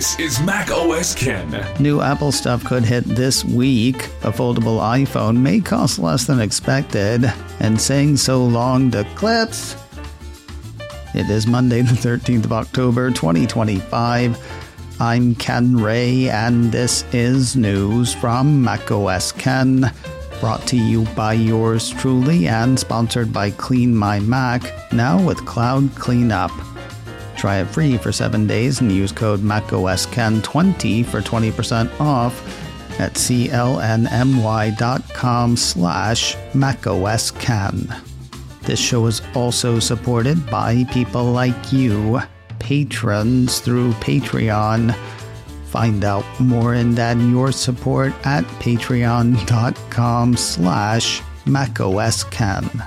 This is Mac OS Ken. New Apple stuff could hit this week. A foldable iPhone may cost less than expected, and saying so long to clips. It is Monday the 13th of October, 2025. I'm Ken Ray, and this is news from Mac OS Ken, brought to you by yours truly and sponsored by Clean My Mac, now with Cloud Cleanup. Try it free for 7 days and use code MacOSKen20 for 20% off at clnmy.com/MacOSKen. This show is also supported by people like you, patrons through Patreon. Find out more and add your support at patreon.com/MacOSKen.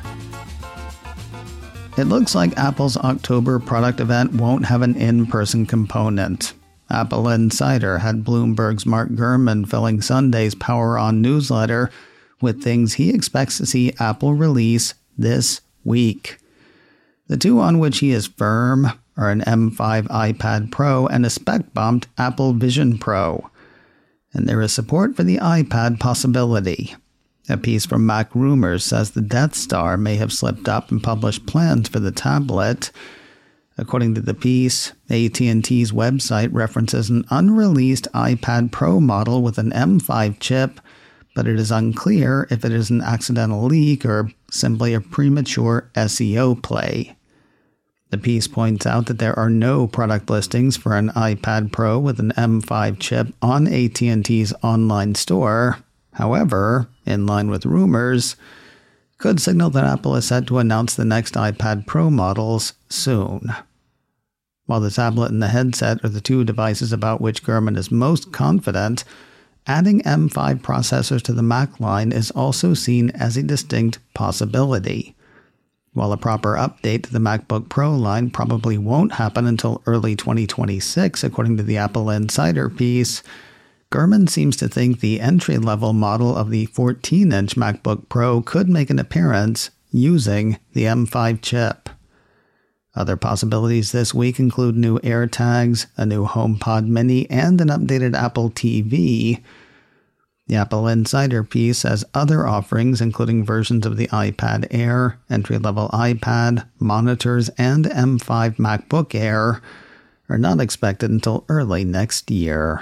It looks like Apple's October product event won't have an in-person component. Apple Insider had Bloomberg's Mark Gurman filling Sunday's Power On newsletter with things he expects to see Apple release this week. The two on which he is firm are an M5 iPad Pro and a spec-bumped Apple Vision Pro. And there is support for the iPad possibility. A piece from Mac Rumors says the Death Star may have slipped up and published plans for the tablet. According to the piece, AT&T's website references an unreleased iPad Pro model with an M5 chip, but it is unclear if it is an accidental leak or simply a premature SEO play. The piece points out that there are no product listings for an iPad Pro with an M5 chip on AT&T's online store. However, in line with rumors, could signal that Apple is set to announce the next iPad Pro models soon. While the tablet and the headset are the two devices about which Gurman is most confident, adding M5 processors to the Mac line is also seen as a distinct possibility. While a proper update to the MacBook Pro line probably won't happen until early 2026, according to the Apple Insider piece, Gurman seems to think the entry-level model of the 14-inch MacBook Pro could make an appearance using the M5 chip. Other possibilities this week include new AirTags, a new HomePod Mini, and an updated Apple TV. The Apple Insider piece says other offerings, including versions of the iPad Air, entry-level iPad, monitors, and M5 MacBook Air, are not expected until early next year.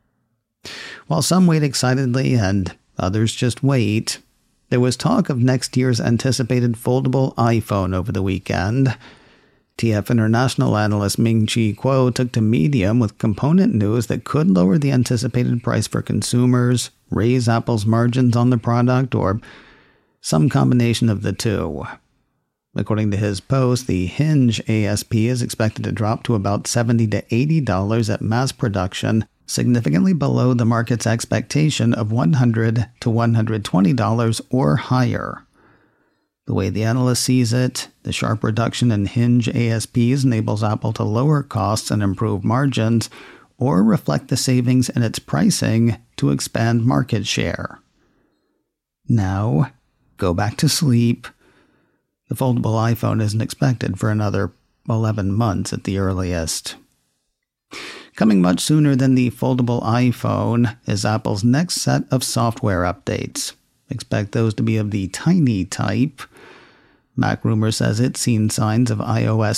While some wait excitedly and others just wait, there was talk of next year's anticipated foldable iPhone over the weekend. TF International analyst Ming-Chi Kuo took to Medium with component news that could lower the anticipated price for consumers, raise Apple's margins on the product, or some combination of the two. According to his post, the Hinge ASP is expected to drop to about $70 to $80 at mass production, significantly below the market's expectation of $100 to $120 or higher. The way the analyst sees it, the sharp reduction in Hinge ASPs enables Apple to lower costs and improve margins, or reflect the savings in its pricing to expand market share. Now, go back to sleep. The foldable iPhone isn't expected for another 11 months at the earliest. Coming much sooner than the foldable iPhone is Apple's next set of software updates. Expect those to be of the tiny type. Mac Rumors says it's seen signs of iOS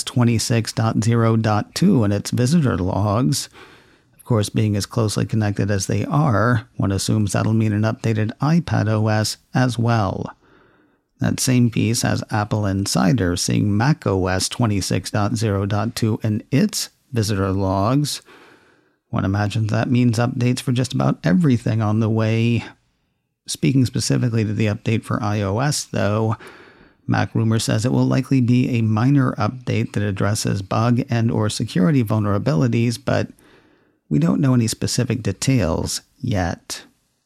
26.0.2 in its visitor logs. Of course, being as closely connected as they are, one assumes that'll mean an updated iPad OS as well. That same piece has Apple Insider seeing macOS 26.0.2 in its visitor logs. One imagines that means updates for just about everything on the way. Speaking specifically to the update for iOS, though, Mac Rumor says it will likely be a minor update that addresses bug and or security vulnerabilities, but we don't know any specific details yet.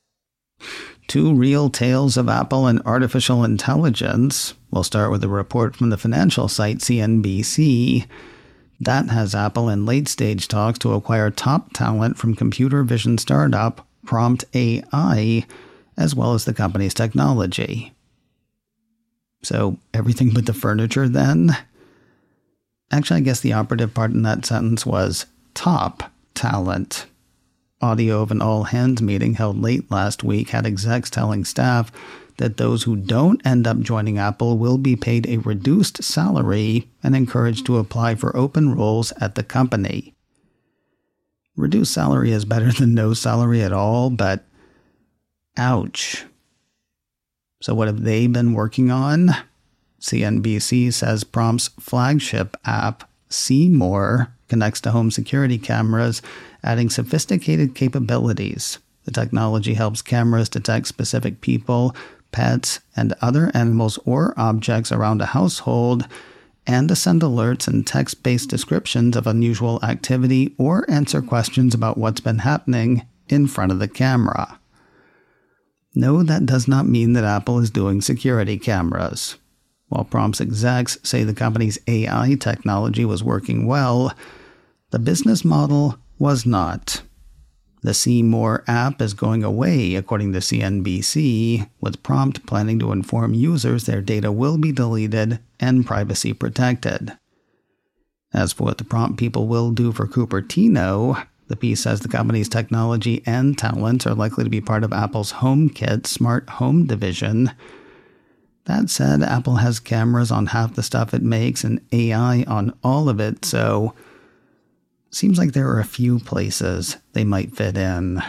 Two real tales of Apple and artificial intelligence. We'll start with a report from the financial site CNBC. That has Apple in late-stage talks to acquire top talent from computer vision startup Prompt AI, as well as the company's technology. So, everything but the furniture, then? Actually, I guess the operative part in that sentence was top talent. Audio of an all-hands meeting held late last week had execs telling staff that those who don't end up joining Apple will be paid a reduced salary and encouraged to apply for open roles at the company. Reduced salary is better than no salary at all, but ouch. So what have they been working on? CNBC says Prompt's flagship app, See More, connects to home security cameras, adding sophisticated capabilities. The technology helps cameras detect specific people, pets, and other animals or objects around a household, and to send alerts and text-based descriptions of unusual activity or answer questions about what's been happening in front of the camera. No, that does not mean that Apple is doing security cameras. While Prompt's execs say the company's AI technology was working well, the business model was not. The See More app is going away, according to CNBC, with Prompt planning to inform users their data will be deleted and privacy protected. As for what the Prompt people will do for Cupertino, the piece says the company's technology and talent are likely to be part of Apple's HomeKit smart home division. That said, Apple has cameras on half the stuff it makes and AI on all of it, so seems like there are a few places they might fit in.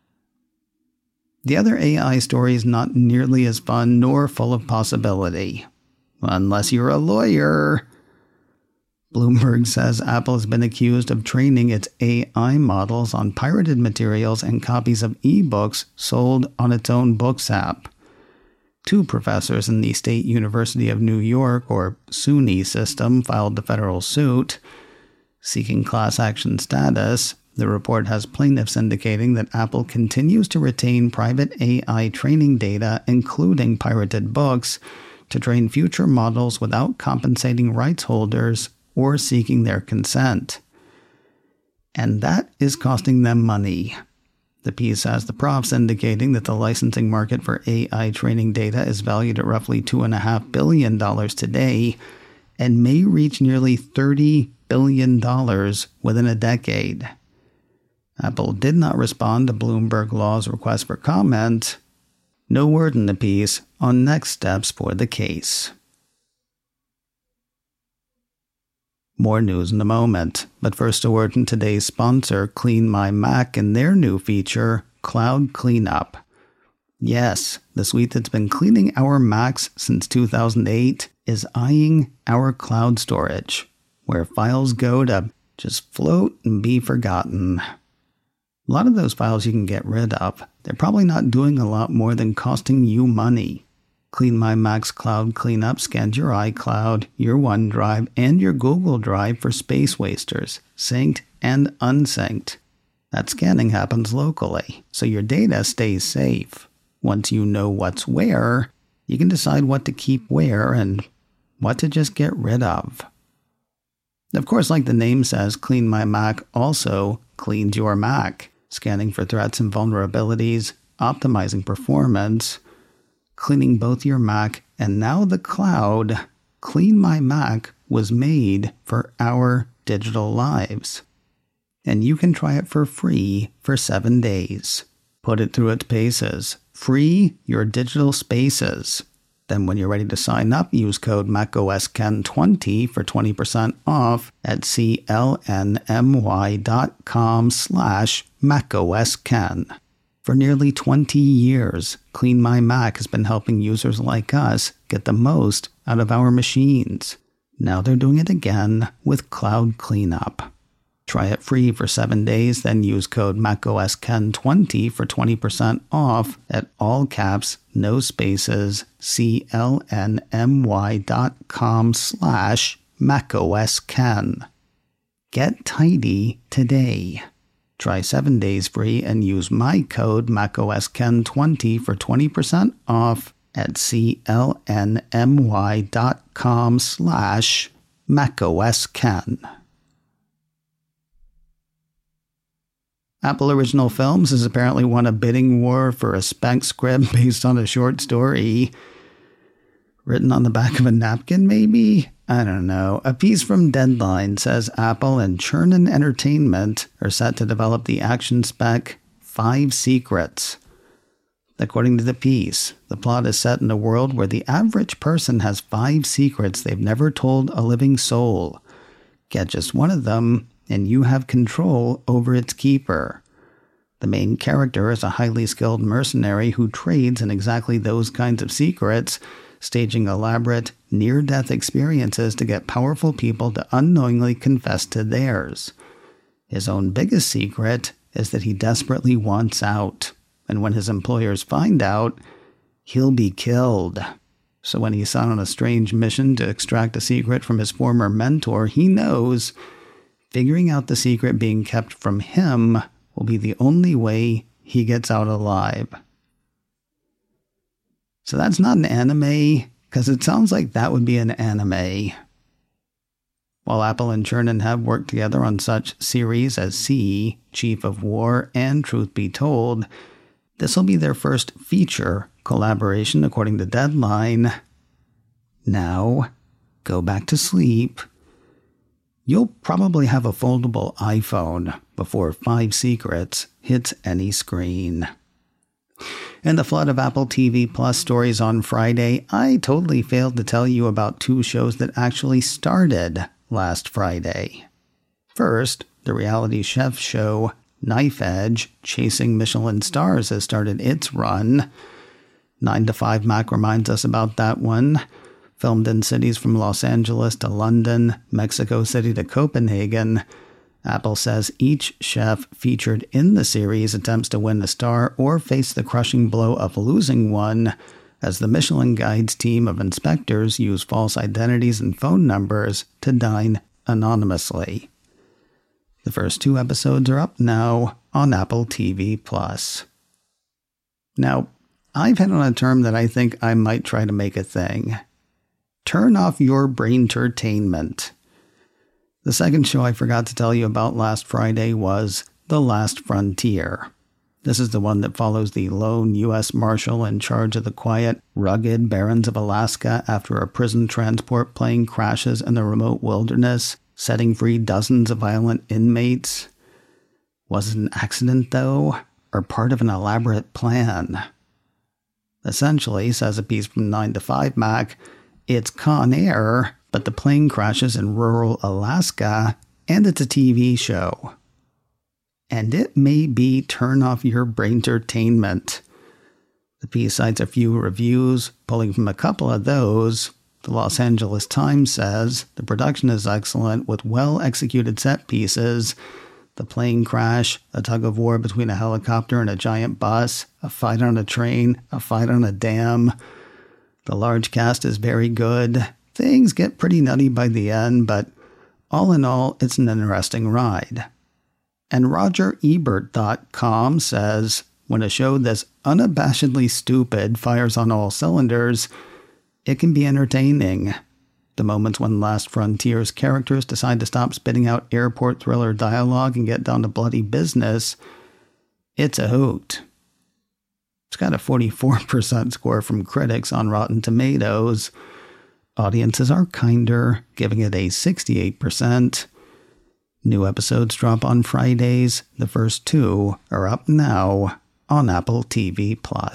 The other AI story is not nearly as fun nor full of possibility. Unless you're a lawyer. Bloomberg says Apple has been accused of training its AI models on pirated materials and copies of ebooks sold on its own Books app. 2 professors in the State University of New York, or SUNY system, filed the federal suit. Seeking class action status, the report has plaintiffs indicating that Apple continues to retain private AI training data, including pirated books, to train future models without compensating rights holders or seeking their consent. And that is costing them money. The piece has the profs indicating that the licensing market for AI training data is valued at roughly $2.5 billion today and may reach nearly $30 billion within a decade. Apple did not respond to Bloomberg Law's request for comment. No word in the piece on next steps for the case. More news in a moment, but first a word from today's sponsor, Clean My Mac, and their new feature, Cloud Cleanup. Yes, the suite that's been cleaning our Macs since 2008 is eyeing our cloud storage, where files go to just float and be forgotten. A lot of those files you can get rid of. They're probably not doing a lot more than costing you money. Clean My Mac's Cloud Cleanup scans your iCloud, your OneDrive, and your Google Drive for space wasters, synced and unsynced. That scanning happens locally, so your data stays safe. Once you know what's where, you can decide what to keep where and what to just get rid of. Of course, like the name says, Clean My Mac also cleans your Mac, scanning for threats and vulnerabilities, optimizing performance, cleaning both your Mac and now the cloud. Clean My Mac was made for our digital lives. And you can try it for free for 7 days. Put it through its paces. Free your digital spaces. Then when you're ready to sign up, use code MacOSKen20 for 20% off at clny.com/MacOSKen. For nearly 20 years, Clean My Mac has been helping users like us get the most out of our machines. Now they're doing it again with Cloud Cleanup. Try it free for 7 days, then use code MacOSKen20 for 20% off at all caps, no spaces, clny.com/MacOSKen. Get tidy today. Try 7 days free and use my code MacOSKen20 for 20% off at clny.com/MacOSKen. Apple Original Films has apparently won a bidding war for a spec script based on a short story. Written on the back of a napkin, maybe? I don't know. A piece from Deadline says Apple and Chernin Entertainment are set to develop the action spec 5 Secrets. According to the piece, the plot is set in a world where the average person has 5 secrets they've never told a living soul. Get just one of them, and you have control over its keeper. The main character is a highly skilled mercenary who trades in exactly those kinds of secrets, staging elaborate, near-death experiences to get powerful people to unknowingly confess to theirs. His own biggest secret is that he desperately wants out, and when his employers find out, he'll be killed. So when he's on a strange mission to extract a secret from his former mentor, he knows figuring out the secret being kept from him will be the only way he gets out alive. So that's not an anime, because it sounds like that would be an anime. While Apple and Chernin have worked together on such series as C, Chief of War, and Truth Be Told, this will be their first feature collaboration according to Deadline. Now, go back to sleep. You'll probably have a foldable iPhone before 5 Secrets hits any screen. In the flood of Apple TV Plus stories on Friday, I totally failed to tell you about 2 shows that actually started last Friday. First, the reality chef show Knife Edge, Chasing Michelin Stars, has started its run. 9 to 5 Mac reminds us about that one. Filmed in cities from Los Angeles to London, Mexico City to Copenhagen, Apple says each chef featured in the series attempts to win a star or face the crushing blow of losing one, as the Michelin Guide's team of inspectors use false identities and phone numbers to dine anonymously. The first 2 episodes are up now on Apple TV+. Now, I've hit on a term that I think I might try to make a thing. Turn off your brain-tertainment. The second show I forgot to tell you about last Friday was The Last Frontier. This is the one that follows the lone U.S. Marshal in charge of the quiet, rugged barrens of Alaska after a prison transport plane crashes in the remote wilderness, setting free dozens of violent inmates. Was it an accident, though, or part of an elaborate plan? Essentially, says a piece from 9 to 5 Mac, it's Con Air, but the plane crashes in rural Alaska, and it's a TV show. And it may be turn off your brain-tertainment. The piece cites a few reviews, pulling from a couple of those. The Los Angeles Times says the production is excellent with well-executed set pieces. The plane crash, a tug-of-war between a helicopter and a giant bus, a fight on a train, a fight on a dam. The large cast is very good. Things get pretty nutty by the end, but all in all, it's an interesting ride. And RogerEbert.com says, when a show that's unabashedly stupid fires on all cylinders, it can be entertaining. The moments when Last Frontier's characters decide to stop spitting out airport thriller dialogue and get down to bloody business, it's a hoot. It's got a 44% score from critics on Rotten Tomatoes. Audiences are kinder, giving it a 68%. New episodes drop on Fridays. The first 2 are up now on Apple TV+.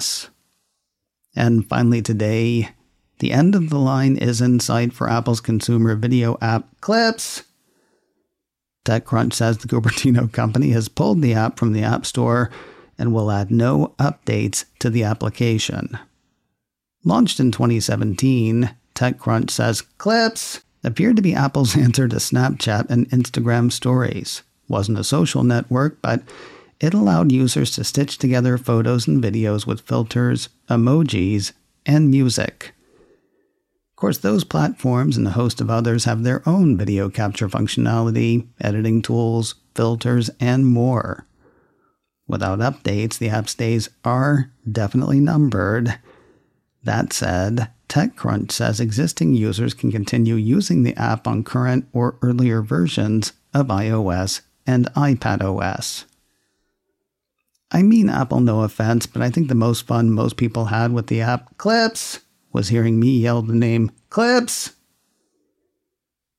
And finally today, the end of the line is in sight for Apple's consumer video app, Clips. TechCrunch says the Cupertino company has pulled the app from the App Store and will add no updates to the application. Launched in 2017, TechCrunch says Clips appeared to be Apple's answer to Snapchat and Instagram stories. Wasn't a social network, but it allowed users to stitch together photos and videos with filters, emojis, and music. Of course, those platforms and a host of others have their own video capture functionality, editing tools, filters, and more. Without updates, the app's days are definitely numbered. That said, TechCrunch says existing users can continue using the app on current or earlier versions of iOS and iPadOS. I mean Apple, no offense, but I think the most fun most people had with the app Clips was hearing me yell the name Clips.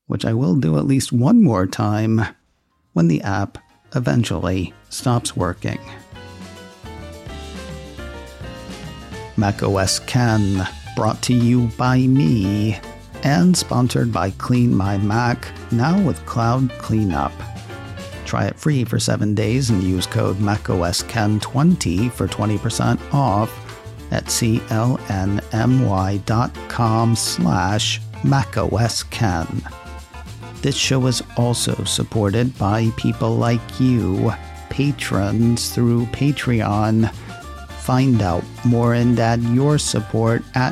which I will do at least one more time when the app eventually stops working. macOS Ken, brought to you by me, and sponsored by Clean My Mac, now with Cloud Cleanup. Try it free for 7 days and use code macOSKen20 for 20% off at clny.com/macOSken. This show is also supported by people like you, patrons through Patreon. Find out more and add your support at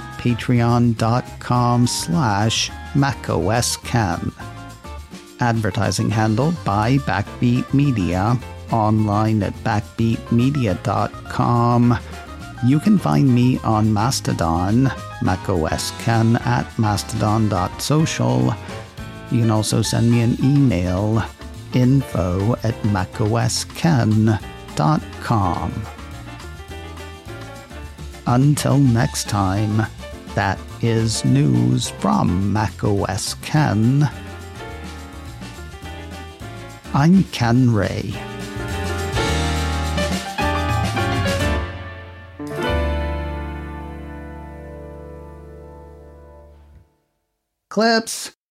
patreon.com/macOSken. Advertising handled by Backbeat Media, online at backbeatmedia.com. You can find me on Mastodon, macOSken at mastodon.social. You can also send me an email, info@macOSken.com. Until next time, that is news from macOS Ken. I'm Ken Ray. Clips.